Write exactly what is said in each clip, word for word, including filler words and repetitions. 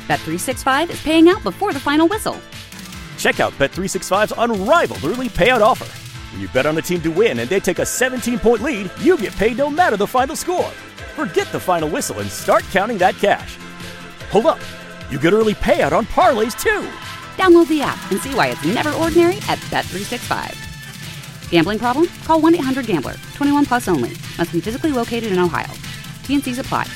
Bet three sixty-five is paying out before the final whistle. Check out Bet three sixty-five's unrivaled early payout offer. When you bet on a team to win and they take a seventeen-point lead, you get paid no matter the final score. Forget the final whistle and start counting that cash. Hold up. You get early payout on parlays, too. Download the app and see why it's never ordinary at Bet three sixty-five. Gambling problem? Call one eight hundred gambler. twenty-one plus only. Must be physically located in Ohio. T N Cs apply.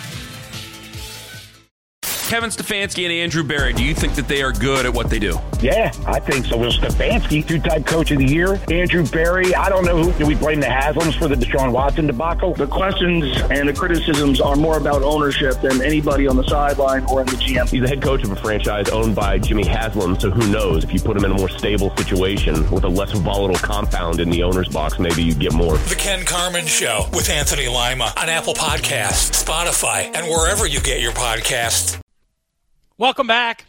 Kevin Stefanski and Andrew Berry, do you think that they are good at what they do? Yeah, I think so. Well, Stefanski, two-time coach of the year. Andrew Berry, I don't know who. Do we blame the Haslams for the Deshaun Watson debacle? The questions and the criticisms are more about ownership than anybody on the sideline or in the G M. He's the head coach of a franchise owned by Jimmy Haslam, so who knows? If you put him in a more stable situation with a less volatile compound in the owner's box, maybe you get more. The Ken Carman Show with Anthony Lima on Apple Podcasts, Spotify, and wherever you get your podcasts. Welcome back.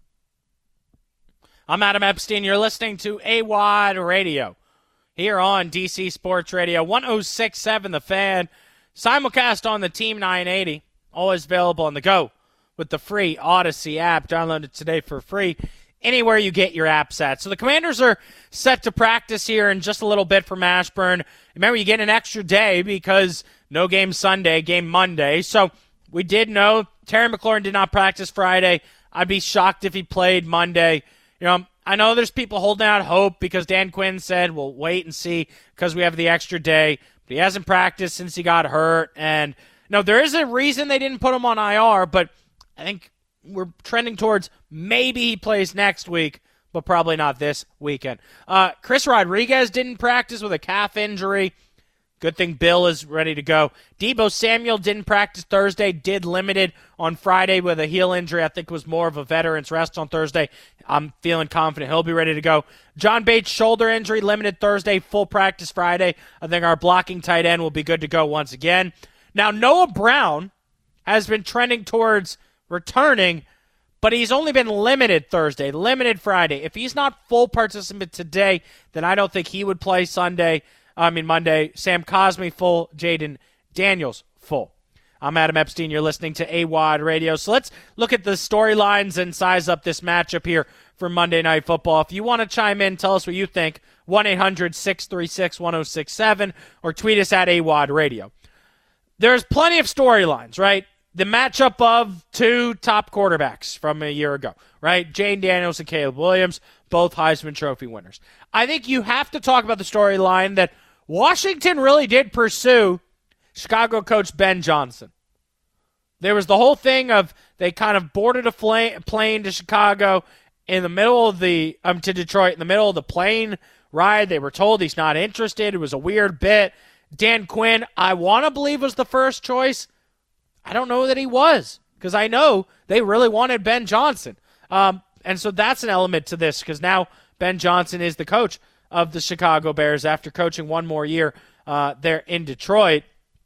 I'm Adam Epstein. You're listening to A W O D Radio here on D C Sports Radio, one oh six point seven The Fan. Simulcast on the Team nine eighty. Always available on the go with the free Odyssey app. Download it today for free anywhere you get your apps at. So the Commanders are set to practice here in just a little bit from Ashburn. Remember, you get an extra day because no game Sunday, game Monday. So we did know Terry McLaurin did not practice Friday. I'd be shocked if he played Monday. You know, I know there's people holding out hope because Dan Quinn said, we'll wait and see because we have the extra day. But he hasn't practiced since he got hurt. And, no, there is a reason they didn't put him on I R, but I think we're trending towards maybe he plays next week, but probably not this weekend. Uh, Chris Rodriguez didn't practice with a calf injury. Good thing Bill is ready to go. Deebo Samuel didn't practice Thursday, did limited on Friday with a heel injury. I think it was more of a veteran's rest on Thursday. I'm feeling confident he'll be ready to go. John Bates, shoulder injury, limited Thursday, full practice Friday. I think our blocking tight end will be good to go once again. Now, Noah Brown has been trending towards returning, but he's only been limited Thursday, limited Friday. If he's not full participant today, then I don't think he would play Sunday. I mean, Monday. Sam Cosmi full, Jaden Daniels full. I'm Adam Epstein. You're listening to A W O D Radio. So let's look at the storylines and size up this matchup here for Monday Night Football. If you want to chime in, tell us what you think. one eight hundred six three six one oh six seven or tweet us at A W O D Radio. There's plenty of storylines, right? The matchup of two top quarterbacks from a year ago, right? Jaden Daniels and Caleb Williams, both Heisman Trophy winners. I think you have to talk about the storyline that Washington really did pursue Chicago coach Ben Johnson. There was the whole thing of they kind of boarded a fla- plane to Chicago in the middle of the, um, to Detroit, in the middle of the plane ride. They were told he's not interested. It was a weird bit. Dan Quinn, I want to believe, was the first choice. I don't know that he was because I know they really wanted Ben Johnson. Um, and so that's an element to this because now Ben Johnson is the coach of the Chicago Bears after coaching one more year uh, there in Detroit.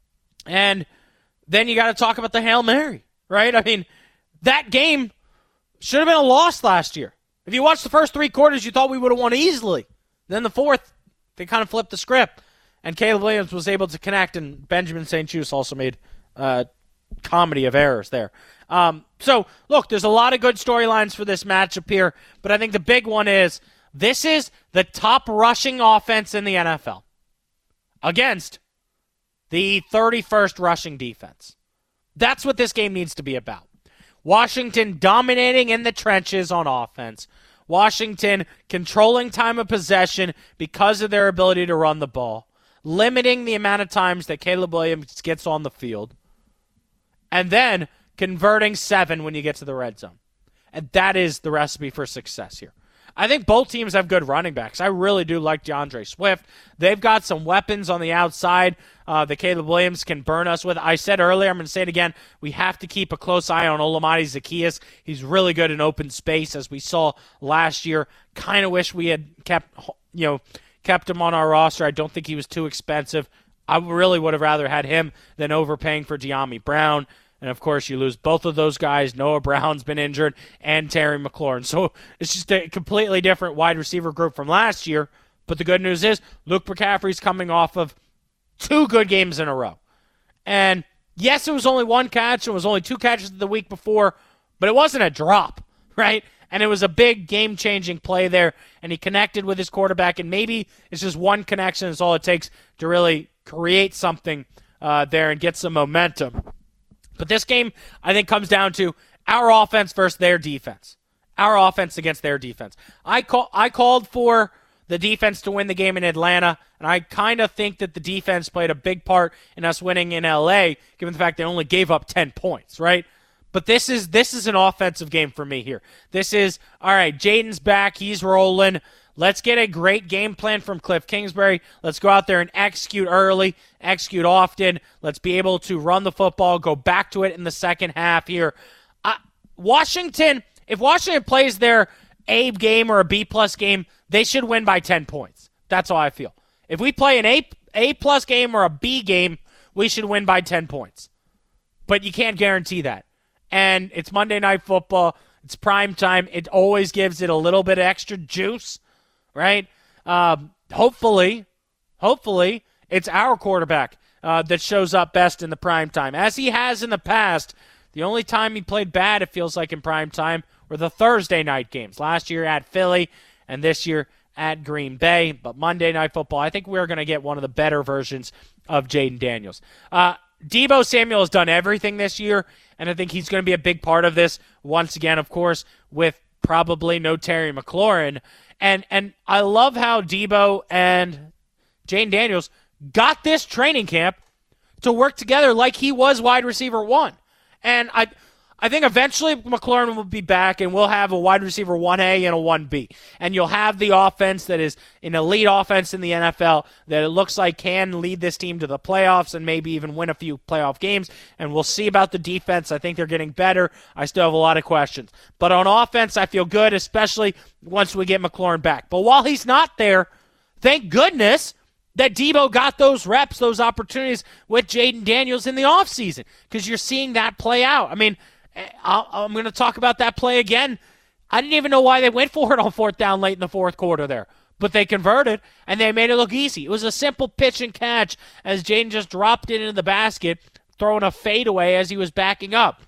And then you got to talk about the Hail Mary, right? I mean, that game should have been a loss last year. If you watched the first three quarters, you thought we would have won easily. Then the fourth, they kind of flipped the script. And Caleb Williams was able to connect, and Benjamin Saint-Just also made uh, comedy of errors there. Um, so, look, there's a lot of good storylines for this matchup here, but I think the big one is this is the top rushing offense in the N F L against the thirty-first rushing defense. That's what this game needs to be about. Washington dominating in the trenches on offense. Washington controlling time of possession because of their ability to run the ball. Limiting the amount of times that Caleb Williams gets on the field. And then converting seven when you get to the red zone. And that is the recipe for success here. I think both teams have good running backs. I really do like DeAndre Swift. They've got some weapons on the outside uh, that Caleb Williams can burn us with. I said earlier, I'm going to say it again, we have to keep a close eye on Olamide Zaccheaus. He's really good in open space, as we saw last year. Kind of wish we had kept, you know, kept him on our roster. I don't think he was too expensive. I really would have rather had him than overpaying for De'Ami Brown. And, of course, you lose both of those guys. Noah Brown's been injured, and Terry McLaurin. So it's just a completely different wide receiver group from last year. But the good news is Luke McCaffrey's coming off of two good games in a row. And, yes, it was only one catch. It was only two catches the week before. but it wasn't a drop, right? And it was a big game-changing play there, and he connected with his quarterback, and maybe it's just one connection is all it takes to really create something uh, there and get some momentum. But this game, I think, comes down to our offense versus their defense. Our offense against their defense. I call, I called for the defense to win the game in Atlanta, and I kind of think that the defense played a big part in us winning in L A, given the fact they only gave up ten points, right? But this is this is an offensive game for me here. This is, all right, Jaden's back. He's rolling. Let's get a great game plan from Cliff Kingsbury. Let's go out there and execute early, execute often. Let's be able to run the football, go back to it in the second half here. Uh, Washington, if Washington plays their A game or a B-plus game, they should win by ten points. That's how I feel. If we play an A, A-plus game or a B game, we should win by ten points. But you can't guarantee that. And it's Monday Night Football. It's prime time. It always gives it a little bit of extra juice, right? Um, hopefully, hopefully, it's our quarterback uh, that shows up best in the prime time. As he has in the past, the only time he played bad, it feels like, in prime time were the Thursday night games. Last year at Philly and this year at Green Bay. But Monday Night Football, I think we're going to get one of the better versions of Jaden Daniels. Uh, Deebo Samuel has done everything this year, and I think he's going to be a big part of this once again, of course, with probably no Terry McLaurin. And and I love how Deebo and Jaden Daniels got this training camp to work together like he was wide receiver one. And I I think eventually McLaurin will be back, and we'll have a wide receiver one A and a one B. And you'll have the offense that is an elite offense in the N F L that it looks like can lead this team to the playoffs and maybe even win a few playoff games. And we'll see about the defense. I think they're getting better. I still have a lot of questions. But on offense, I feel good, especially once we get McLaurin back. But while he's not there, thank goodness that Deebo got those reps, those opportunities with Jaden Daniels in the offseason, because you're seeing that play out. I mean, I'll, I'm going to talk about that play again. I didn't even know why they went for it on fourth down late in the fourth quarter there. But they converted, and they made it look easy. It was a simple pitch and catch as Jaden just dropped it into the basket, throwing a fadeaway as he was backing up.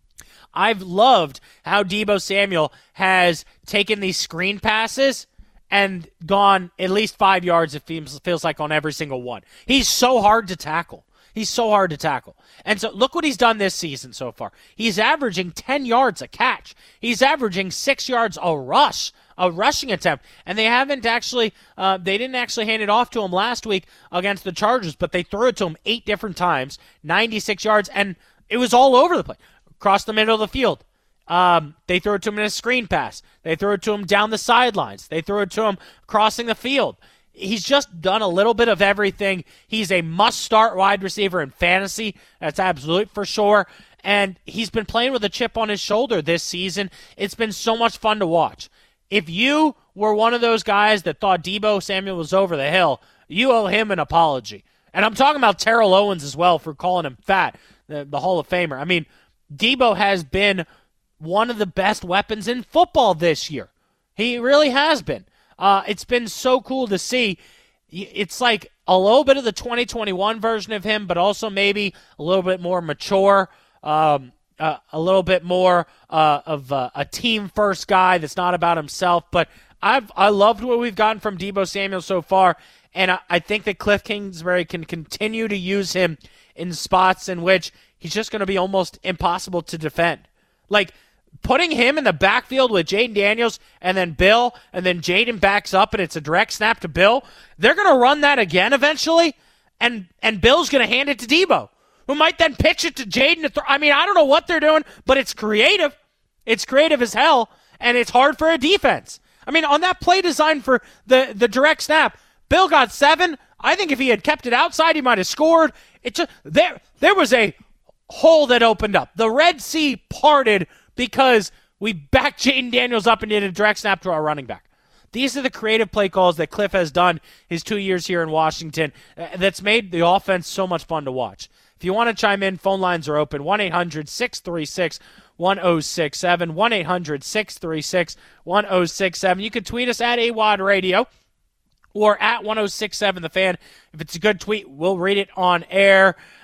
I've loved how Deebo Samuel has taken these screen passes and gone at least five yards, it feels, feels like, on every single one. He's so hard to tackle. He's so hard to tackle. And so look what he's done this season so far. He's averaging ten yards a catch. He's averaging six yards a rush, a rushing attempt. And they haven't actually, uh, they didn't actually hand it off to him last week against the Chargers, but they threw it to him eight different times, ninety-six yards, and it was all over the place. Across the middle of the field. Um, they threw it to him in a screen pass. They threw it to him down the sidelines. They threw it to him crossing the field. He's just done a little bit of everything. He's a must-start wide receiver in fantasy. That's absolute for sure. And he's been playing with a chip on his shoulder this season. It's been so much fun to watch. If you were one of those guys that thought Deebo Samuel was over the hill, you owe him an apology. And I'm talking about Terrell Owens as well for calling him fat, the, the Hall of Famer. I mean, Deebo has been one of the best weapons in football this year. He really has been. Uh, it's been so cool to see. It's like a little bit of the twenty twenty-one version of him, but also maybe a little bit more mature, um, uh, a little bit more uh, of uh, a team-first guy that's not about himself. But I've I loved what we've gotten from Deebo Samuel so far, and I, I think that Cliff Kingsbury can continue to use him in spots in which he's just going to be almost impossible to defend. Like, putting him in the backfield with Jaden Daniels and then Bill, and then Jaden backs up and it's a direct snap to Bill, they're going to run that again eventually, and and Bill's going to hand it to Deebo, who might then pitch it to Jaden. Th- I mean, I don't know what they're doing, but it's creative. It's creative as hell, and it's hard for a defense. I mean, on that play design for the, the direct snap, Bill got seven. I think if he had kept it outside, he might have scored. It just, there, there was a hole that opened up. The Red Sea parted because we backed Jaden Daniels up and did a direct snap to our running back. These are the creative play calls that Cliff has done his two years here in Washington uh, that's made the offense so much fun to watch. If you want to chime in, phone lines are open, one eight hundred six three six one oh six seven, one eight hundred six three six one oh six seven. You can tweet us at A W O D Radio or at one oh six seven The Fan. If it's a good tweet, we'll read it on air.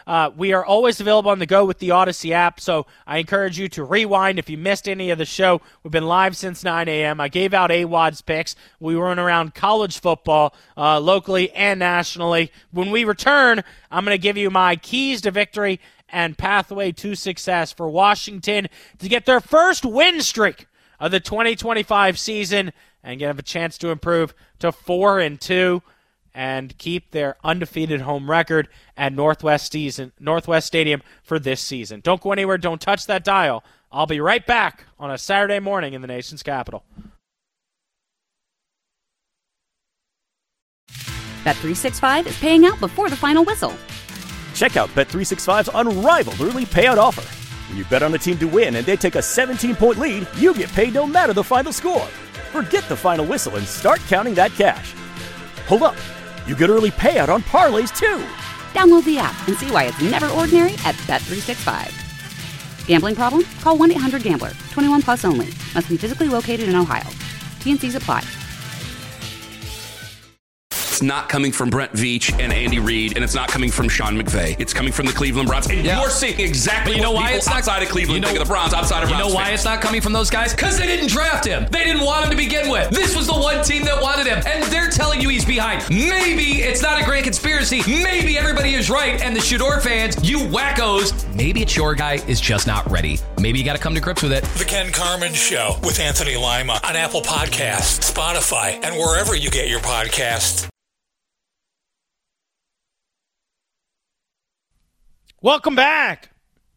Uh, we are always available on the go with the Odyssey app, so I encourage you to rewind if you missed any of the show. We've been live since nine a.m. I gave out A W O D's picks. We run around college football uh, locally and nationally. When we return, I'm going to give you my keys to victory and pathway to success for Washington to get their first win streak of the twenty twenty-five season and have a chance to improve to four and two and keep their undefeated home record at Northwest season, Northwest Stadium for this season. Don't go anywhere. Don't touch that dial. I'll be right back on a Saturday morning in the nation's capital. Bet three sixty-five is paying out before the final whistle. Check out Bet three sixty-five's unrivaled early payout offer. When you bet on a team to win and they take a seventeen-point lead, you get paid no matter the final score. Forget the final whistle and start counting that cash. Hold up. You get early payout on parlays, too. Download the app and see why it's never ordinary at Bet three sixty-five. Gambling problem? Call one eight hundred gambler. twenty-one plus only. Must be physically located in Ohio. T N Cs apply. It's not coming from Brent Veach and Andy Reid, and it's not coming from Sean McVay. It's coming from the Cleveland Browns. And yeah. you're seeing exactly but you know what why people it's not, outside of Cleveland you know, think of the Browns, outside of You Browns know why fans. it's not coming from those guys? Because they didn't draft him. They didn't want him to begin with. This was the one team that wanted him, and they're telling you he's behind. Maybe it's not a great conspiracy. Maybe everybody is right, and the Shador fans, you wackos, maybe it's your guy is just not ready. Maybe you got to come to grips with it. The Ken Carman Show with Anthony Lima on Apple Podcasts, Spotify, and wherever you get your podcasts. Welcome back.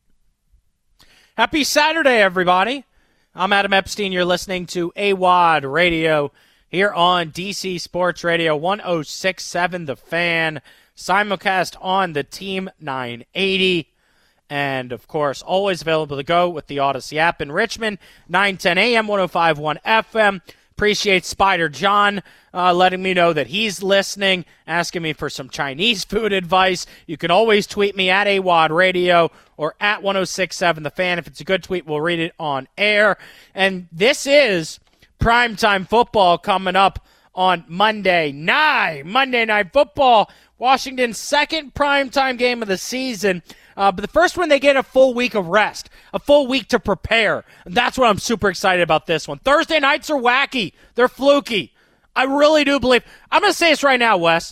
Happy Saturday, everybody. I'm Adam Epstein. You're listening to A W O D Radio here on D C Sports Radio one oh six point seven The Fan. Simulcast on the Team nine eighty. And, of course, always available to go with the Odyssey app in Richmond, nine ten a.m., one oh five point one F M. Appreciate Spider John uh, letting me know that he's listening, asking me for some Chinese food advice. You can always tweet me at A W O D Radio or at one oh six point seven The Fan. If it's a good tweet, we'll read it on air. And this is primetime football coming up on Monday night. Monday Night Football, Washington's second primetime game of the season. Uh, but the first one, they get a full week of rest, a full week to prepare. And that's what I'm super excited about this one. Thursday nights are wacky. They're fluky. I really do believe. I'm going to say this right now, Wes.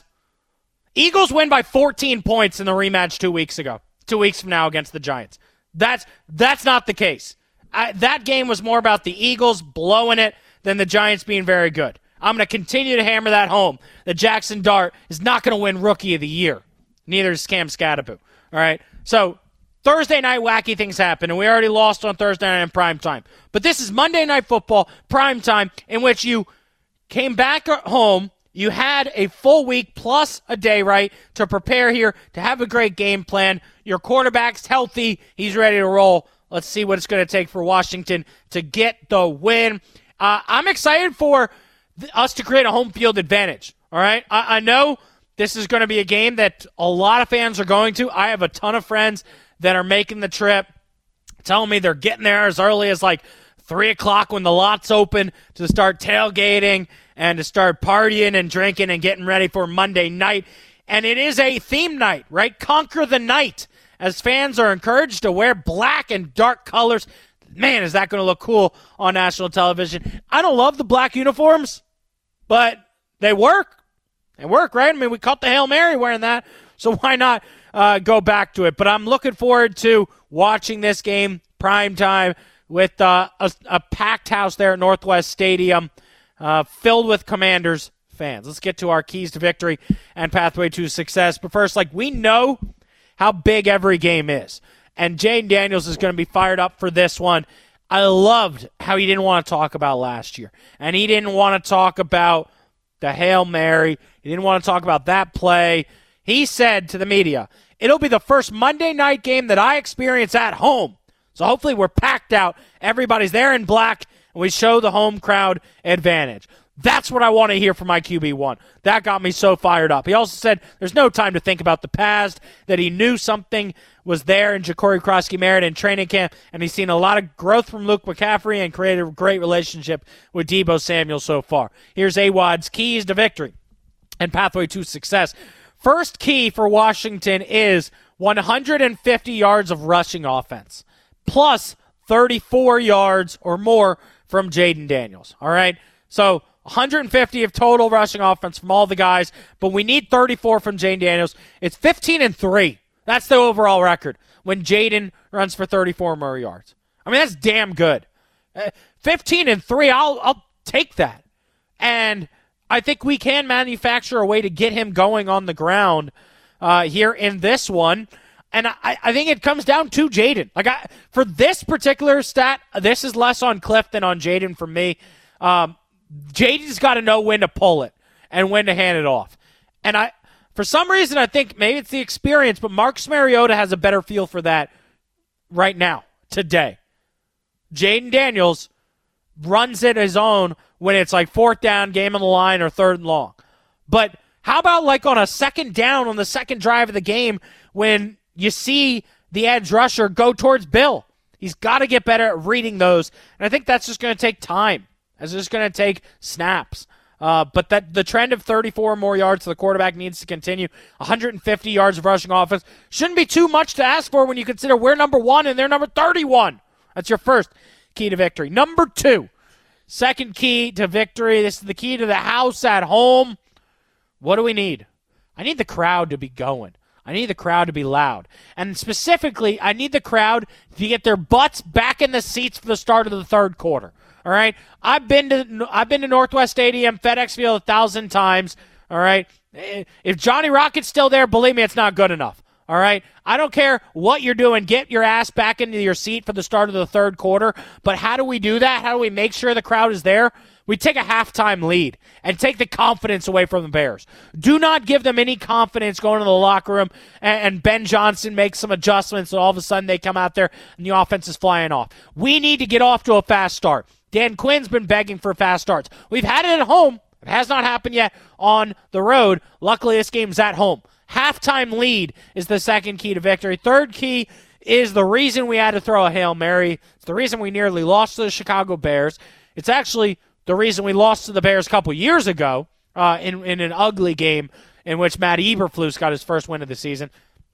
Eagles win by fourteen points in the rematch two weeks ago, two weeks from now against the Giants. That's that's not the case. I, that game was more about the Eagles blowing it than the Giants being very good. I'm going to continue to hammer that home that Jackson Dart is not going to win Rookie of the Year. Neither is Cam Scatterbo. All right? So, Thursday night, wacky things happen, and we already lost on Thursday night in prime time. But this is Monday Night Football, prime time, in which you came back home, you had a full week plus a day, right, to prepare here, to have a great game plan. Your quarterback's healthy. He's ready to roll. Let's see what it's going to take for Washington to get the win. Uh, I'm excited for th- us to create a home field advantage, all right? I, I know this is going to be a game that a lot of fans are going to. I have a ton of friends that are making the trip, telling me they're getting there as early as like three o'clock when the lot's open to start tailgating and to start partying and drinking and getting ready for Monday night. And it is a theme night, right? Conquer the night, as fans are encouraged to wear black and dark colors. Man, is that going to look cool on national television. I don't love the black uniforms, but they work. They work, right? I mean, we caught the Hail Mary wearing that, so why not uh, go back to it? But I'm looking forward to watching this game prime time with uh, a, a packed house there at Northwest Stadium uh, filled with Commanders fans. Let's get to our keys to victory and pathway to success. But first, like, we know how big every game is, and Jayden Daniels is going to be fired up for this one. I loved how he didn't want to talk about last year, and he didn't want to talk about the Hail Mary. He didn't want to talk about that play. He said to the media, it'll be the first Monday night game that I experience at home. So hopefully we're packed out. Everybody's there in black, and we show the home crowd advantage. That's what I want to hear from my Q B one. That got me so fired up. He also said there's no time to think about the past, that he knew something was there in Ja'Cory Krosky-Merritt in training camp, and he's seen a lot of growth from Luke McCaffrey and created a great relationship with Deebo Samuel so far. Here's A W O D's keys to victory and pathway to success. First key for Washington is one hundred fifty yards of rushing offense, plus thirty-four yards or more from Jaden Daniels. All right? So one hundred fifty of total rushing offense from all the guys, but we need thirty-four from Jaden Daniels. It's fifteen and three. That's the overall record when Jaden runs for thirty-four more yards. I mean, that's damn good. Uh, fifteen and three, I'll I'll take that. And I think we can manufacture a way to get him going on the ground uh, here in this one. And I, I think it comes down to Jaden. Like I, for this particular stat, this is less on Cliff than on Jaden for me. Um, Jaden's got to know when to pull it and when to hand it off. And I, for some reason, I think maybe it's the experience, but Marcus Mariota has a better feel for that right now, today. Jaden Daniels runs it his own when it's like fourth down, game on the line, or third and long. But how about like on a second down on the second drive of the game when you see the edge rusher go towards Bill? He's got to get better at reading those, and I think that's just going to take time. It's just going to take snaps. Uh, but that the trend of thirty-four or more yards to the quarterback needs to continue. one hundred fifty yards of rushing offense shouldn't be too much to ask for when you consider we're number one and they're number thirty-one. That's your first key to victory. Number two, second key to victory. This is the key to the house at home. What do we need? I need the crowd to be going. I need the crowd to be loud. And specifically, I need the crowd to get their butts back in the seats for the start of the third quarter. All right? I've been to I've been to Northwest Stadium, FedEx Field a thousand times. All right? If Johnny Rocket's still there, believe me, it's not good enough. All right? I don't care what you're doing. Get your ass back into your seat for the start of the third quarter. But how do we do that? How do we make sure the crowd is there? We take a halftime lead and take the confidence away from the Bears. Do not give them any confidence going to the locker room and, and Ben Johnson makes some adjustments and all of a sudden they come out there and the offense is flying off. We need to get off to a fast start. Dan Quinn's been begging for fast starts. We've had it at home. It has not happened yet on the road. Luckily, this game's at home. Halftime lead is the second key to victory. Third key is the reason we had to throw a Hail Mary. It's the reason we nearly lost to the Chicago Bears. It's actually the reason we lost to the Bears a couple years ago uh, in, in an ugly game in which Matt Eberflus got his first win of the season.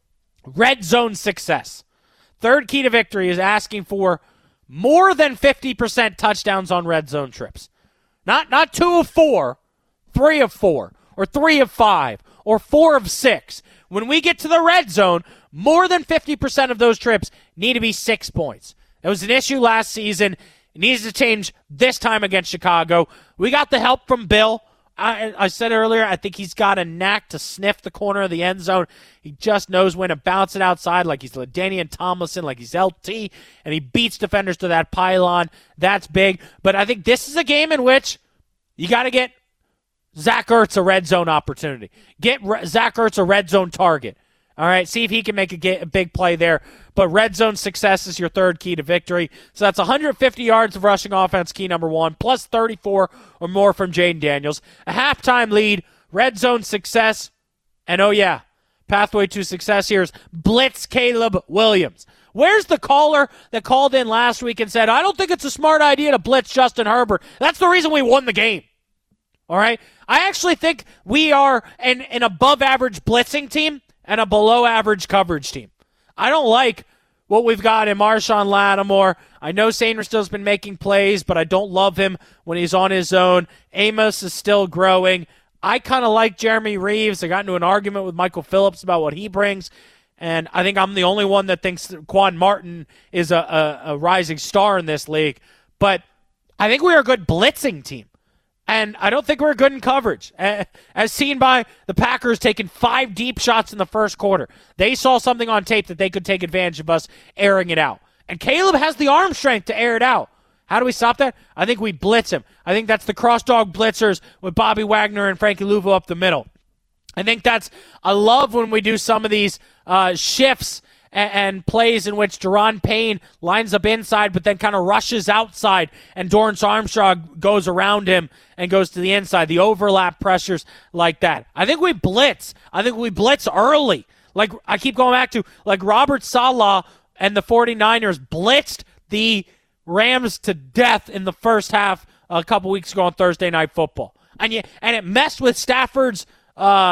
Red zone success. Third key to victory is asking for more than fifty percent touchdowns on red zone trips. Not not two of four, three of four, or three of five, or four of six. When we get to the red zone, more than fifty percent of those trips need to be six points. That was an issue last season. It needs to change this time against Chicago. We got the help from Bill. I, I said earlier, I think he's got a knack to sniff the corner of the end zone. He just knows when to bounce it outside like he's LaDainian Tomlinson, like he's L T, and he beats defenders to that pylon. That's big. But I think this is a game in which you got to get Zach Ertz a red zone opportunity. Get Re- Zach Ertz a red zone target. All right, see if he can make a, get, a big play there. But red zone success is your third key to victory. So that's one hundred fifty yards of rushing offense, key number one, plus thirty-four or more from Jaden Daniels. A halftime lead, red zone success, and oh yeah, pathway to success here is blitz Caleb Williams. Where's the caller that called in last week and said, I don't think it's a smart idea to blitz Justin Herbert? That's the reason we won the game. All right? I actually think we are an, an above-average blitzing team and a below-average coverage team. I don't like what we've got in Marshawn Lattimore. I know Sainristil's been making plays, but I don't love him when he's on his own. Amos is still growing. I kind of like Jeremy Reeves. I got into an argument with Michael Phillips about what he brings, and I think I'm the only one that thinks that Quan Martin is a, a, a rising star in this league. But I think we are a good blitzing team. And I don't think we're good in coverage, as seen by the Packers taking five deep shots in the first quarter. They saw something on tape that they could take advantage of us airing it out. And Caleb has the arm strength to air it out. How do we stop that? I think we blitz him. I think that's the cross-dog blitzers with Bobby Wagner and Frankie Luvu up the middle. I think that's – I love when we do some of these uh, shifts and, and plays in which Deron Payne lines up inside but then kind of rushes outside and Dorrance Armstrong goes around him and goes to the inside. The overlap pressures like that. I think we blitz. I think we blitz early. Like I keep going back to, like Robert Saleh and the 49ers blitzed the Rams to death in the first half a couple weeks ago on Thursday Night Football. And you, and it messed with Stafford's uh,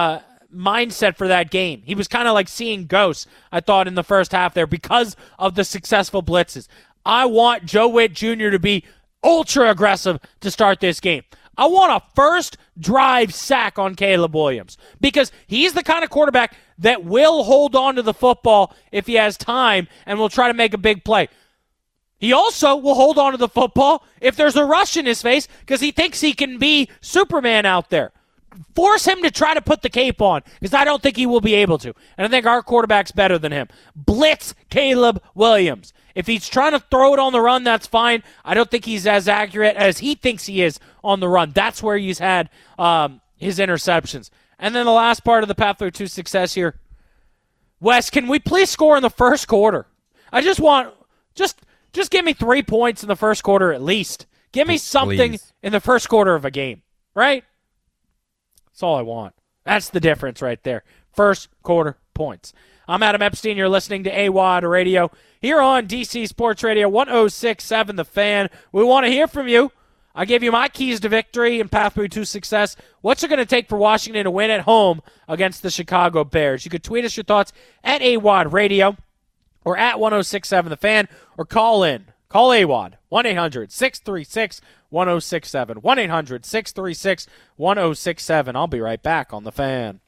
mindset for that game. He was kind of like seeing ghosts, I thought, in the first half there because of the successful blitzes. I want Joe Witt Junior to be ultra aggressive to start this game. I want a first drive sack on Caleb Williams because he's the kind of quarterback that will hold on to the football if he has time and will try to make a big play. He also will hold on to the football if there's a rush in his face because he thinks he can be Superman out there. Force him to try to put the cape on because I don't think he will be able to. And I think our quarterback's better than him. Blitz Caleb Williams. If he's trying to throw it on the run, that's fine. I don't think he's as accurate as he thinks he is on the run. That's where he's had um, his interceptions. And then the last part of the pathway to success here. Wes, can we please score in the first quarter? I just want, just just give me three points in the first quarter at least. Give me something please. in the first quarter of a game, right? That's all I want. That's the difference right there. First quarter points. I'm Adam Epstein. You're listening to A W O D Radio here on D C Sports Radio one oh six point seven The Fan. We want to hear from you. I gave you my keys to victory and pathway to success. What's it going to take for Washington to win at home against the Chicago Bears? You could tweet us your thoughts at A W O D Radio or at one oh six point seven The Fan or call in. Call A W O D, one eight hundred six three six one oh six seven, one eight hundred six three six one oh six seven. I'll be right back on The Fan.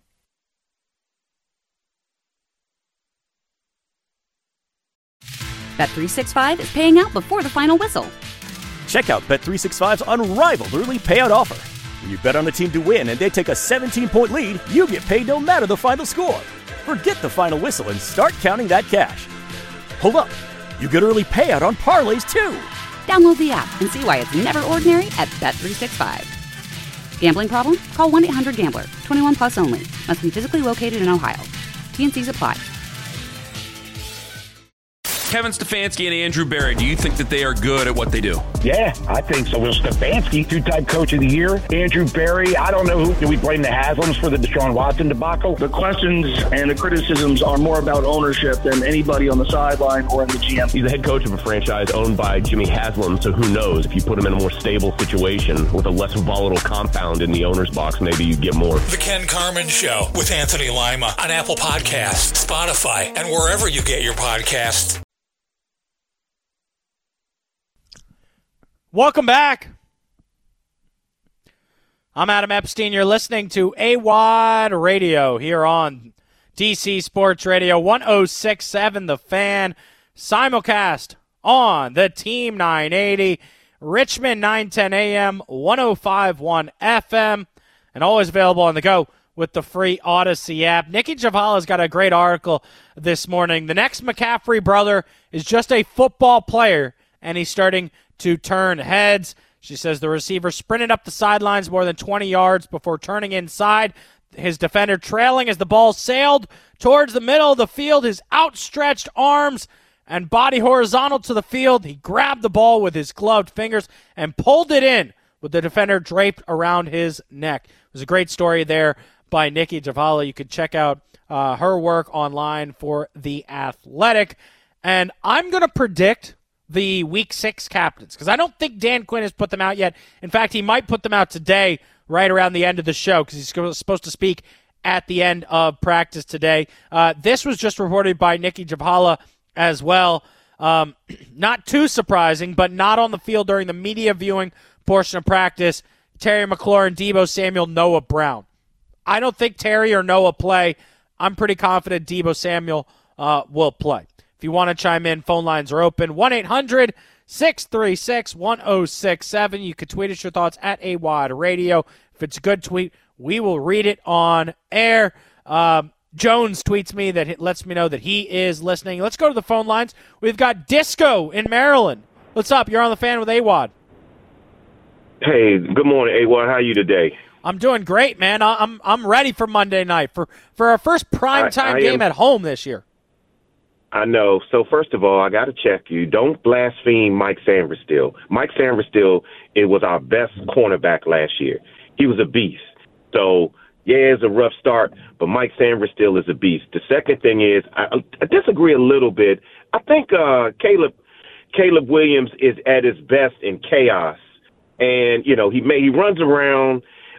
Bet three sixty-five is paying out before the final whistle. Check out Bet three sixty-five's unrivaled early payout offer. When you bet on a team to win and they take a seventeen-point lead, you get paid no matter the final score. Forget the final whistle and start counting that cash. Hold up. You get early payout on parlays, too. Download the app and see why it's never ordinary at Bet three sixty-five. Gambling problem? Call one eight hundred gambler. twenty-one plus only. Must be physically located in Ohio. T and C's apply. Kevin Stefanski and Andrew Berry, do you think that they are good at what they do? Yeah, I think so. Will Stefanski, two-time coach of the year. Andrew Berry, I don't know who. Do we blame the Haslams for the Deshaun Watson debacle? The questions and the criticisms are more about ownership than anybody on the sideline or in the G M. He's the head coach of a franchise owned by Jimmy Haslam, so who knows? If you put him in a more stable situation with a less volatile compound in the owner's box, maybe you get more. The Ken Carman Show with Anthony Lima on Apple Podcasts, Spotify, and wherever you get your podcasts. Welcome back. I'm Adam Epstein. You're listening to A W O D Radio here on D C Sports Radio one oh six point seven The Fan. Simulcast on the Team nine eighty, Richmond nine ten A M, one oh five point one F M, and always available on the go with the free Odyssey app. Nikki Javala's got a great article this morning. The next McCaffrey brother is just a football player, and he's starting to turn heads. She says the receiver sprinted up the sidelines more than twenty yards before turning inside. His defender trailing as the ball sailed towards the middle of the field. His outstretched arms and body horizontal to the field. He grabbed the ball with his gloved fingers and pulled it in with the defender draped around his neck. It was a great story there by Nikki Javala. You could check out uh, her work online for The Athletic. And I'm going to predict the week six captains, because I don't think Dan Quinn has put them out yet. In fact, he might put them out today right around the end of the show because he's supposed to speak at the end of practice today. Uh, this was just reported by Nikki Javala as well. Um, not too surprising, but not on the field during the media viewing portion of practice. Terry McLaurin, Deebo Samuel, Noah Brown. I don't think Terry or Noah play. I'm pretty confident Deebo Samuel uh, will play. If you want to chime in, phone lines are open. one eight hundred six three six one oh six seven. You can tweet us your thoughts at A W O D Radio. If it's a good tweet, we will read it on air. Um, Jones tweets me that it lets me know that he is listening. Let's go to the phone lines. We've got Disco in Maryland. What's up? You're on the Fan with A W O D. Hey, good morning, A W O D. How are you today? I'm doing great, man. I'm I'm ready for Monday night, for, for our first primetime game am- at home this year. I know. So first of all, I got to check you. Don't blaspheme Mike Sainristil. Mike Sainristil, it was our best cornerback last year. He was a beast. So, yeah, it's a rough start, but Mike Sainristil is a beast. The second thing is, I, I disagree a little bit. I think uh, Caleb Caleb Williams is at his best in chaos. And, you know, he may, he runs around.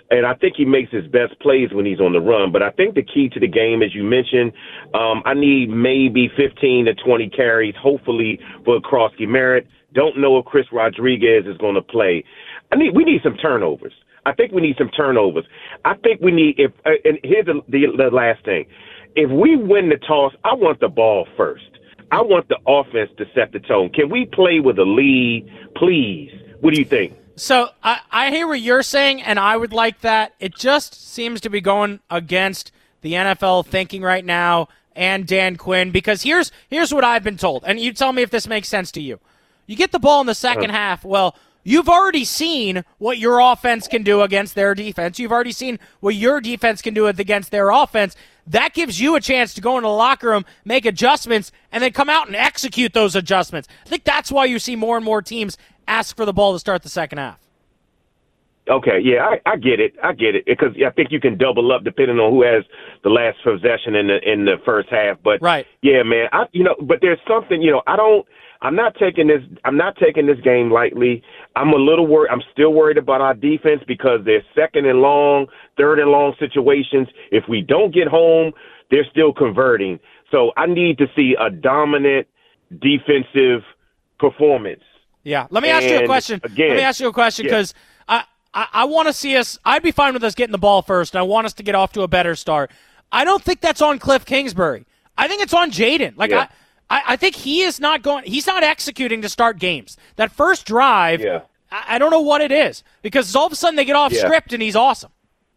And I think he makes his best plays when he's on the run. But I think the key to the game, as you mentioned, um, I need maybe fifteen to twenty carries, hopefully, for Krosky Merritt. Don't know if Chris Rodriguez is going to play. I need. We need some turnovers. I think we need some turnovers. I think we need. If uh, and here's the, the, the last thing. If we win the toss, I want the ball first. I want the offense to set the tone. Can we play with a lead, please? What do you think? So I, I hear what you're saying, and I would like that. It just seems to be going against the N F L thinking right now and Dan Quinn, because here's here's what I've been told, and you tell me if this makes sense to you. You get the ball in the second uh-huh. half, well, you've already seen what your offense can do against their defense. You've already seen what your defense can do against their offense. That gives you a chance to go into the locker room, make adjustments, and then come out and execute those adjustments. I think that's why you see more and more teams ask for the ball to start the second half. Okay, yeah, I, I get it. I get it because I think you can double up depending on who has the last possession in the in the first half. But right, yeah, man, I you know, but there's something, you know, I don't. I'm not taking this. I'm not taking this game lightly. I'm a little worried. I'm still worried about our defense because they're second and long, third and long situations. If we don't get home, they're still converting. So I need to see a dominant defensive performance. Yeah. Let me ask and you a question. Again, Let me ask you a question because yeah. I, I, I want to see us. I'd be fine with us getting the ball first. And I want us to get off to a better start. I don't think that's on Cliff Kingsbury. I think it's on Jaden. Like yeah. I. I think he is not going – he's not executing to start games. That first drive, yeah. I, I don't know what it is because all of a sudden they get off yeah. script and he's awesome.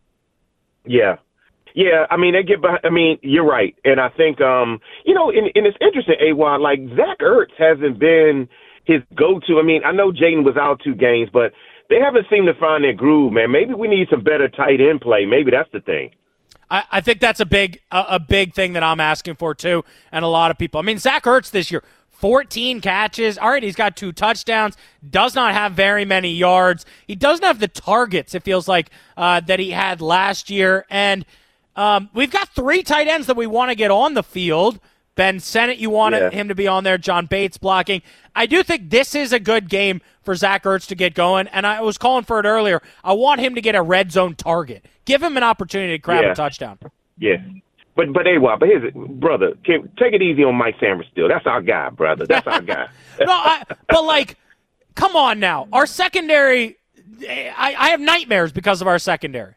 Yeah. Yeah, I mean, they get behind, I mean, you're right. And I think, um, you know, and, and it's interesting, A Y, like Zach Ertz hasn't been his go-to. I mean, I know Jaden was out two games, but they haven't seemed to find their groove, man. Maybe we need some better tight end play. Maybe that's the thing. I, I think that's a big a, a big thing that I'm asking for, too, and a lot of people. I mean, Zach Ertz this year, fourteen catches. All right, he's got two touchdowns, does not have very many yards. He doesn't have the targets, it feels like, uh, that he had last year. And um, we've got three tight ends that we want to get on the field. Ben Sennett, you wanted yeah. him to be on there. John Bates blocking. I do think this is a good game for Zach Ertz to get going, and I was calling for it earlier. I want him to get a red zone target. Give him an opportunity to grab yeah. a touchdown. Yeah. But, but hey, well, but here's it, brother, can, take it easy on Mike Sanders still. That's our guy, brother. That's our guy. no, I, but, like, come on now. Our secondary, I, I have nightmares because of our secondary.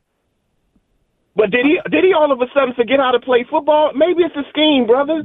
But did he did he all of a sudden forget how to play football? Maybe it's a scheme, brother.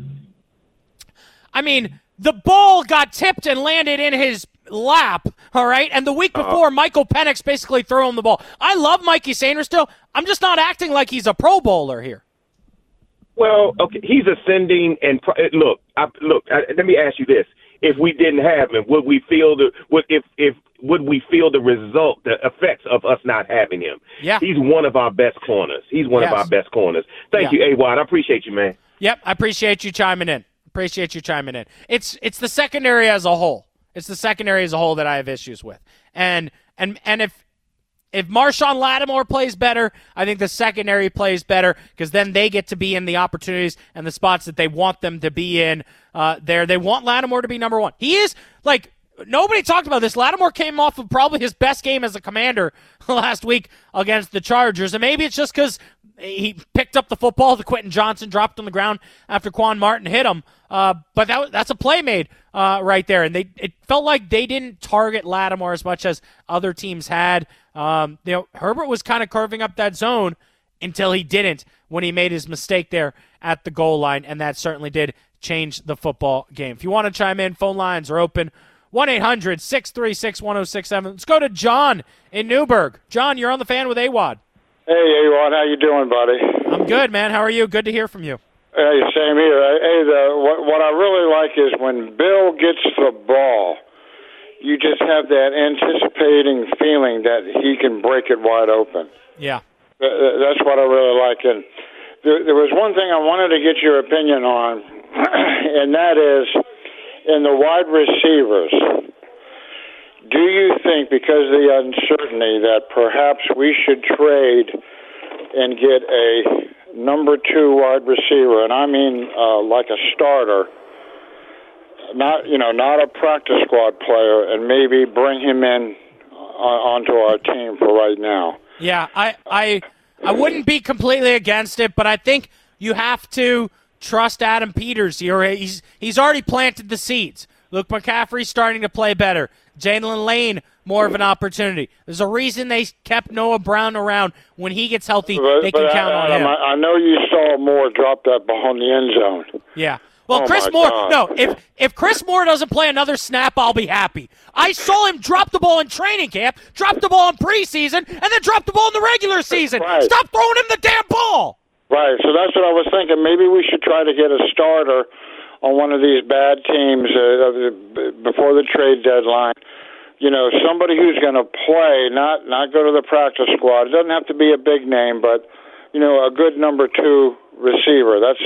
I mean, the ball got tipped and landed in his lap, all right? And the week before, uh, Michael Penix basically threw him the ball. I love Mikey Sanders still. I'm just not acting like he's a Pro Bowler here. Well, okay, he's ascending. And look, I, look. I, let me ask you this: if we didn't have him, would we feel the would if if would we feel the result, the effects of us not having him? Yeah, he's one of our best corners. He's one yes. of our best corners. Thank yeah. you, A Watt. I appreciate you, man. Yep, I appreciate you chiming in. Appreciate you chiming in. It's it's the secondary as a whole. It's the secondary as a whole that I have issues with. And and and if if Marshawn Lattimore plays better, I think the secondary plays better because then they get to be in the opportunities and the spots that they want them to be in uh, there. They want Lattimore to be number one. He is, like, nobody talked about this. Lattimore came off of probably his best game as a Commander last week against the Chargers. And maybe it's just because he picked up the football. The Quentin Johnson dropped on the ground after Quan Martin hit him. Uh, but that that's a play made uh, right there. And they it felt like they didn't target Lattimore as much as other teams had. Um, you know, Herbert was kind of carving up that zone until he didn't when he made his mistake there at the goal line. And that certainly did change the football game. If you want to chime in, phone lines are open. one eight hundred six three six one oh six seven. Let's go to John in Newburgh. John, you're on the fan with A W O D. Hey, A W O D. How you doing, buddy? I'm good, man. How are you? Good to hear from you. Hey, same here. Hey, the, what, what I really like is when Bill gets the ball, you just have that anticipating feeling that he can break it wide open. Yeah. That's what I really like. And there, there was one thing I wanted to get your opinion on, and that is in the wide receivers. Do you think, because of the uncertainty, that perhaps we should trade and get a number two wide receiver, and I mean uh, like a starter, not you know not a practice squad player, and maybe bring him in uh, onto our team for right now? Yeah, I, I, I wouldn't be completely against it, but I think you have to trust Adam Peters here. He's he's already planted the seeds. Luke McCaffrey's starting to play better. Jalen Lane, more of an opportunity. There's a reason they kept Noah Brown around. When he gets healthy, but, they can but count Adam, on him. I, I know you saw Moore drop that ball in the end zone. Yeah. Well, oh Chris Moore, God. no, if if Chris Moore doesn't play another snap, I'll be happy. I saw him drop the ball in training camp, drop the ball in preseason, and then drop the ball in the regular season. Right. Stop throwing him the damn ball. Right, so that's what I was thinking. Maybe we should try to get a starter on one of these bad teams uh, before the trade deadline. You know, somebody who's going to play, not not go to the practice squad. It doesn't have to be a big name, but, you know, a good number two receiver. That's,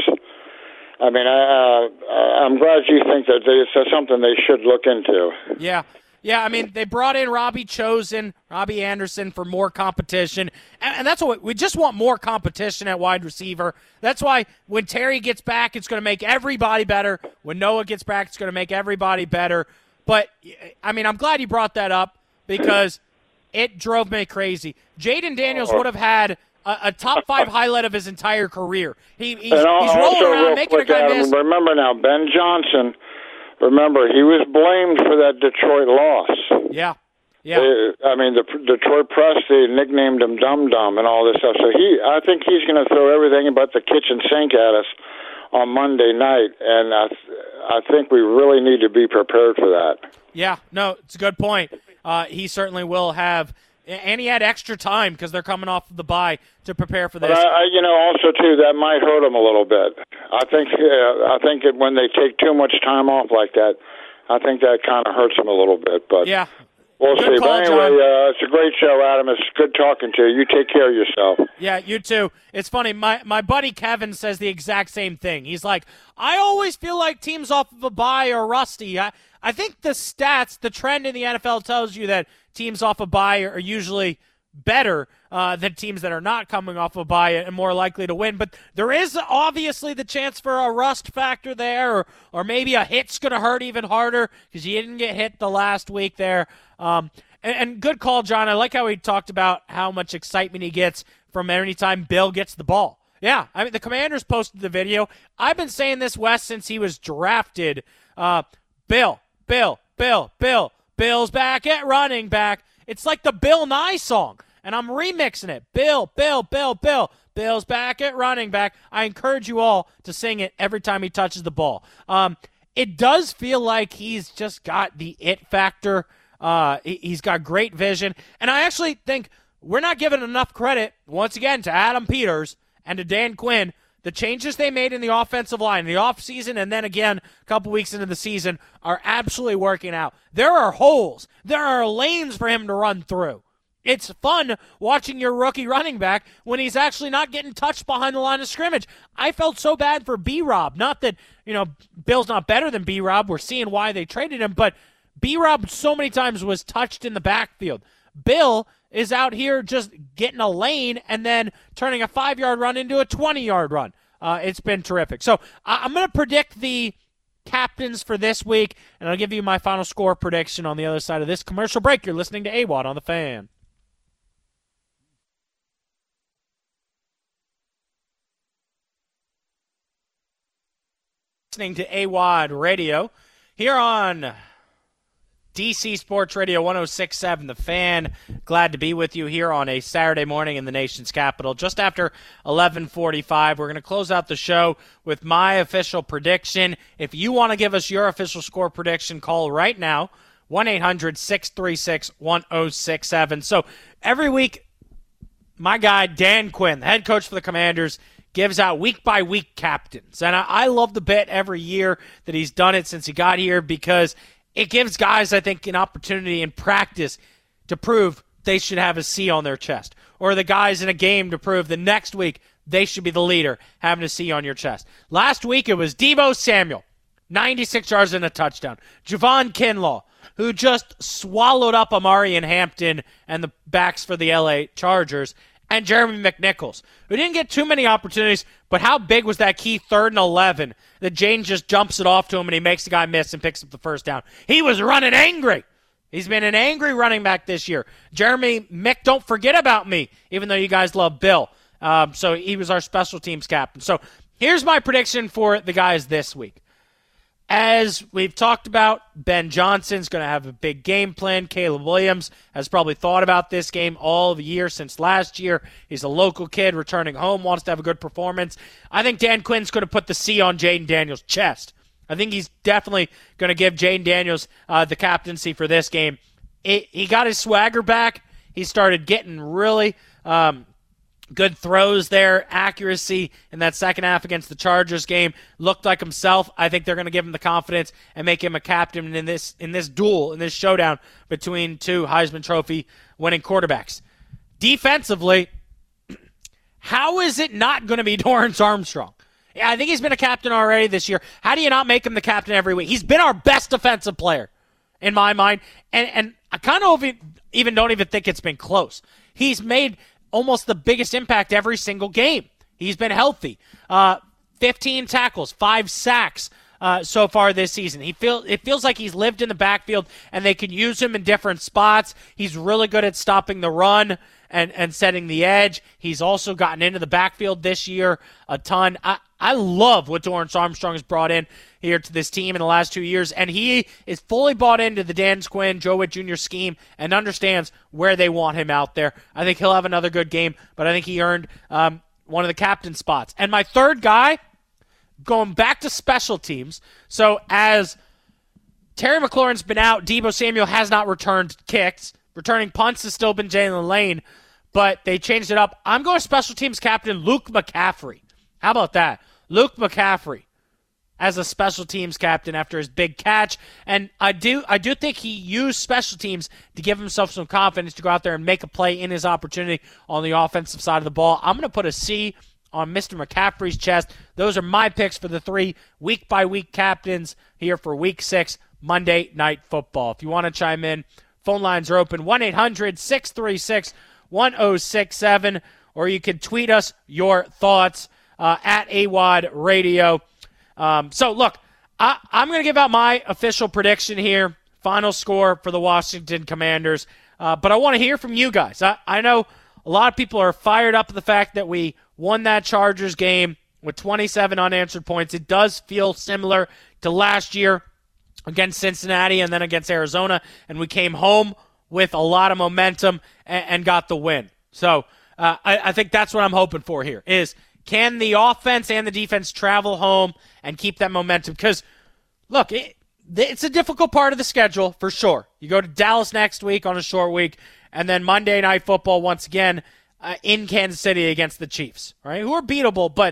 I mean, I, uh, I'm glad you think that it's something they should look into. Yeah. Yeah, I mean, they brought in Robbie Chosen, Robbie Anderson for more competition, and, and that's what we just want, more competition at wide receiver. That's why when Terry gets back, it's going to make everybody better. When Noah gets back, it's going to make everybody better. But, I mean, I'm glad you brought that up because it drove me crazy. Jaden Daniels would have had a, a top five highlight of his entire career. He, he's, he's rolling around, making a guy Adam, miss. Remember now, Ben Johnson, remember, he was blamed for that Detroit loss. Yeah, yeah. Uh, I mean, the Detroit press, they nicknamed him Dum Dum and all this stuff. So he, I think he's going to throw everything but the kitchen sink at us on Monday night, and I, I think we really need to be prepared for that. Yeah, no, it's a good point. Uh, he certainly will have, and he had extra time because they're coming off of the bye to prepare for this. But I, I, you know, also too, that might hurt him a little bit. I think, uh, I think that when they take too much time off like that, I think that kind of hurts him a little bit. But yeah, we'll good see. Call, but anyway, John. uh, it's a great show, Adam. It's good talking to you. You take care of yourself. Yeah, you too. It's funny. My my buddy Kevin says the exact same thing. He's like, I always feel like teams off of a bye are rusty. I I think the stats, the trend in the N F L tells you that teams off a bye are usually better uh, than teams that are not coming off a bye and more likely to win. But there is obviously the chance for a rust factor there, or, or maybe a hit's going to hurt even harder because you didn't get hit the last week there. Um, and, and good call, John. I like how he talked about how much excitement he gets from any time Bill gets the ball. Yeah, I mean, the Commanders posted the video. I've been saying this, Wes, since he was drafted. Uh, Bill, Bill, Bill, Bill, Bill's back at running back. It's like the Bill Nye song, and I'm remixing it. Bill, Bill, Bill, Bill. Bill's back at running back. I encourage you all to sing it every time he touches the ball. Um, it does feel like he's just got the it factor. Uh, he's got great vision, and I actually think we're not giving enough credit, once again, to Adam Peters and to Dan Quinn. The changes they made in the offensive line in the offseason and then again a couple weeks into the season are absolutely working out. There are holes. There are lanes for him to run through. It's fun watching your rookie running back when he's actually not getting touched behind the line of scrimmage. I felt so bad for B-Rob. Not that, you know, Bill's not better than B-Rob. We're seeing why they traded him, but B-Rob so many times was touched in the backfield. Bill is out here just getting a lane and then turning a five-yard run into a twenty-yard run. Uh, it's been terrific. So I- I'm going to predict the captains for this week, and I'll give you my final score prediction on the other side of this commercial break. You're listening to A W O D on The Fan. Listening to A W O D Radio here on D C Sports Radio one oh six point seven The Fan. Glad to be with you here on a Saturday morning in the nation's capital. Just after eleven forty-five, we're going to close out the show with my official prediction. If you want to give us your official score prediction, call right now, one eight hundred six three six one oh six seven. So every week, my guy Dan Quinn, the head coach for the Commanders, gives out week-by-week captains. And I, I love the bit every year that he's done it since he got here because it gives guys, I think, an opportunity in practice to prove they should have a C on their chest. Or the guys in a game to prove the next week they should be the leader, having a C on your chest. Last week it was Deebo Samuel, ninety-six yards and a touchdown. Javon Kinlaw, who just swallowed up Amari and Hampton and the backs for the L A Chargers. And Jeremy McNichols, who didn't get too many opportunities, but how big was that key third and eleven that Jane just jumps it off to him and he makes the guy miss and picks up the first down? He was running angry. He's been an angry running back this year. Jeremy Mick, don't forget about me, even though you guys love Bill. Um, so he was our special teams captain. So here's my prediction for the guys this week. As we've talked about, Ben Johnson's going to have a big game plan. Caleb Williams has probably thought about this game all the year since last year. He's a local kid returning home, wants to have a good performance. I think Dan Quinn's going to put the C on Jaden Daniels' chest. I think he's definitely going to give Jaden Daniels uh, the captaincy for this game. It, he got his swagger back. He started getting really um, good throws there, accuracy in that second half against the Chargers game. Looked like himself. I think they're going to give him the confidence and make him a captain in this in this duel, in this showdown between two Heisman Trophy winning quarterbacks. Defensively, how is it not going to be Dorrance Armstrong? Yeah, I think he's been a captain already this year. How do you not make him the captain every week? He's been our best defensive player in my mind, and and I kind of even don't even think it's been close. He's made almost the biggest impact every single game. He's been healthy. Uh, fifteen tackles, five sacks uh, so far this season. He feel It feels like he's lived in the backfield, and they can use him in different spots. He's really good at stopping the run and, and setting the edge. He's also gotten into the backfield this year a ton. I, I love what Dorrance Armstrong has brought in here to this team in the last two years, and he is fully bought into the Dan Quinn, Joe Witt Junior scheme and understands where they want him out there. I think he'll have another good game, but I think he earned um, one of the captain spots. And my third guy, going back to special teams, so as Terry McLaurin's been out, Deebo Samuel has not returned kicks. Returning punts has still been Jalen Lane, but they changed it up. I'm going special teams captain Luke McCaffrey. How about that? Luke McCaffrey as a special teams captain after his big catch. And I do I do think he used special teams to give himself some confidence to go out there and make a play in his opportunity on the offensive side of the ball. I'm going to put a C on Mister McCaffrey's chest. Those are my picks for the three week-by-week captains here for Week six Monday Night Football. If you want to chime in, phone lines are open, one eight hundred six three six one oh six seven, or you can tweet us your thoughts uh, at A W O D Radio. Um, so, look, I, I'm going to give out my official prediction here, final score for the Washington Commanders, uh, but I want to hear from you guys. I, I know a lot of people are fired up at the fact that we won that Chargers game with twenty-seven unanswered points. It does feel similar to last year against Cincinnati and then against Arizona, and we came home with a lot of momentum and, and got the win. So uh, I, I think that's what I'm hoping for here is can the offense and the defense travel home and keep that momentum? Because, look, it, it's a difficult part of the schedule for sure. You go to Dallas next week on a short week, and then Monday Night Football once again uh, in Kansas City against the Chiefs, right? Who are beatable, but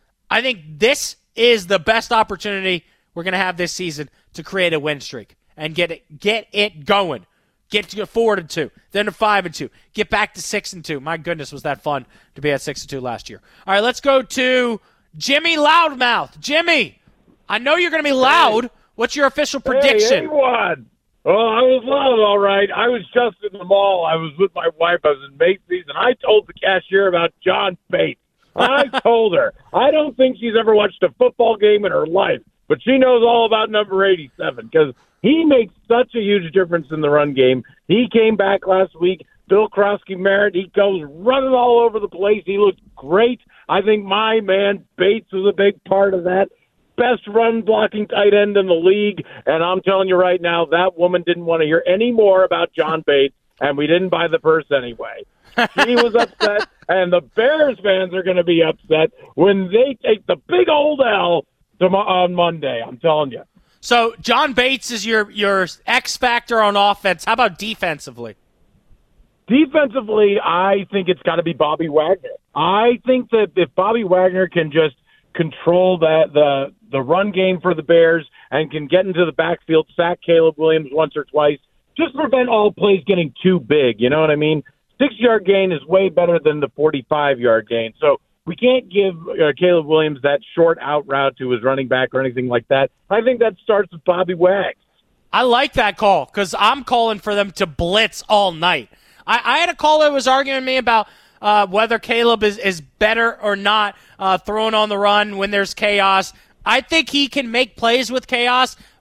I think this is the best opportunity we're going to have this season to create a win streak and get it get it going. Get to four and two, then to five and two. Get back to six and two. My goodness, was that fun to be at six and two last year. All right, let's go to Jimmy Loudmouth. Jimmy, I know you're going to be loud. Hey. What's your official prediction? Hey, everyone. Well, I was loud, all right. I was just in the mall. I was with my wife. I was in Macy's, and I told the cashier about John Bates. I told her. I don't think she's ever watched a football game in her life, but she knows all about number eighty-seven because he makes such a huge difference in the run game. He came back last week. Bill Krosky-Merritt, he goes running all over the place. He looked great. I think my man Bates was a big part of that. Best run-blocking tight end in the league. And I'm telling you right now, that woman didn't want to hear any more about John Bates, and we didn't buy the purse anyway. She was upset, and the Bears fans are going to be upset when they take the big old L on Monday. I'm telling you. So John Bates is your, your X factor on offense. How about defensively? Defensively, I think it's got to be Bobby Wagner. I think that if Bobby Wagner can just control that the the run game for the Bears and can get into the backfield, sack Caleb Williams once or twice, just prevent all plays getting too big. You know what I mean? Six-yard gain is way better than the forty-five-yard gain. So we can't give uh, Caleb Williams that short out route to his running back or anything like that. I think that starts with Bobby Wags. I like that call because I'm calling for them to blitz all night. I, I had a caller that was arguing with me about uh, whether Caleb is, is better or not uh, throwing on the run when there's chaos. I think he can make plays with chaos,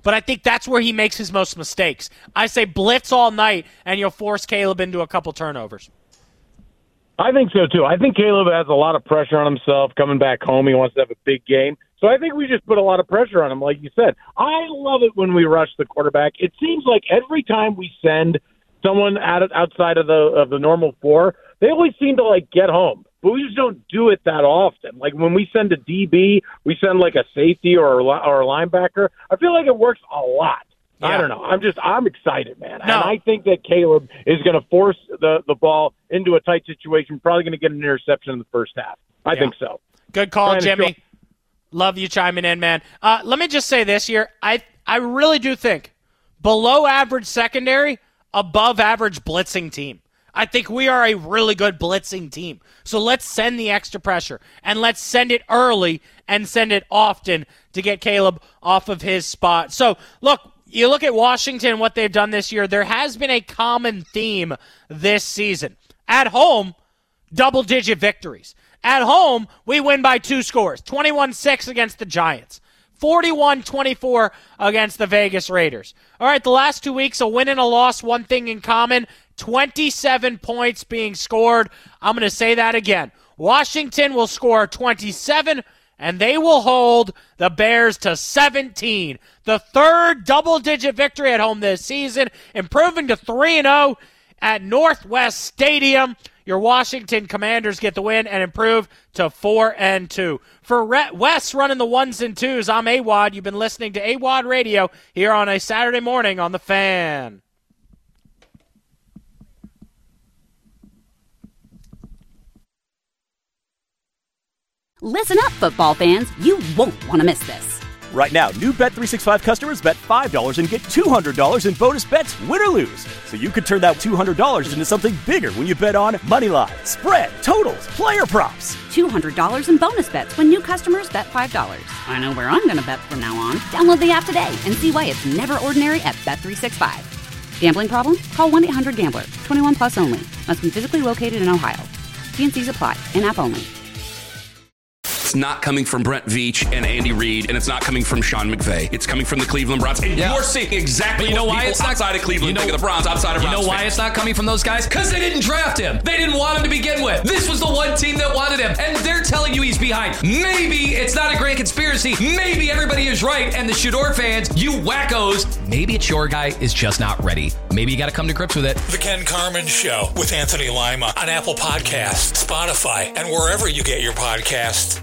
but I think that's where he makes his most mistakes. I say blitz all night, and you'll force Caleb into a couple turnovers. I think so, too. I think Caleb has a lot of pressure on himself coming back home. He wants to have a big game. So I think we just put a lot of pressure on him, like you said. I love it when we rush the quarterback. It seems like every time we send someone out of, outside of the of the normal four, they always seem to, like, get home. But we just don't do it that often. Like, when we send a D B, we send, like, a safety or a, or a linebacker. I feel like it works a lot. Yeah. I don't know. I'm just, I'm excited, man. No. And I think that Caleb is going to force the, the ball into a tight situation, probably going to get an interception in the first half. I yeah. think so. Good call, Jimmy. Love you chiming in, man. Uh, let me just say this here. I, I really do think below average secondary, above average blitzing team. I think we are a really good blitzing team. So let's send the extra pressure, and let's send it early and send it often to get Caleb off of his spot. So, look, you look at Washington, what they've done this year, there has been a common theme this season. At home, double-digit victories. At home, we win by two scores, twenty-one six against the Giants, forty-one twenty-four against the Vegas Raiders. All right, the last two weeks, a win and a loss, one thing in common, twenty-seven points being scored. I'm going to say that again. Washington will score twenty-seven, and they will hold the Bears to seventeen. The third double-digit victory at home this season, improving to three and oh at Northwest Stadium. Your Washington Commanders get the win and improve to four and two. For Wes running the ones and twos, I'm A W O D. You've been listening to A W O D Radio here on a Saturday morning on The Fan. Listen up, football fans. You won't want to miss this. Right now, new Bet three sixty-five customers bet five dollars and get two hundred dollars in bonus bets, win or lose. So you could turn that two hundred dollars into something bigger when you bet on money line, spread, totals, player props. two hundred dollars in bonus bets when new customers bet five dollars. I know where I'm going to bet from now on. Download the app today and see why it's never ordinary at Bet three sixty-five. Gambling problem? Call one eight hundred gambler. twenty-one plus only. Must be physically located in Ohio. T and C's apply. In-app only. It's not coming from Brent Veach and Andy Reid, and it's not coming from Sean McVay. It's coming from the Cleveland Browns. And yeah. you're seeing exactly you know what why people it's not, outside of Cleveland you know, think of the Browns, outside of You Browns know why fans. it's not coming from those guys? Because they didn't draft him. They didn't want him to begin with. This was the one team that wanted him, and they're telling you he's behind. Maybe it's not a grand conspiracy. Maybe everybody is right, and the Shador fans, you wackos, maybe it's your guy is just not ready. Maybe you got to come to grips with it. The Ken Carman Show with Anthony Lima on Apple Podcasts, Spotify, and wherever you get your podcasts.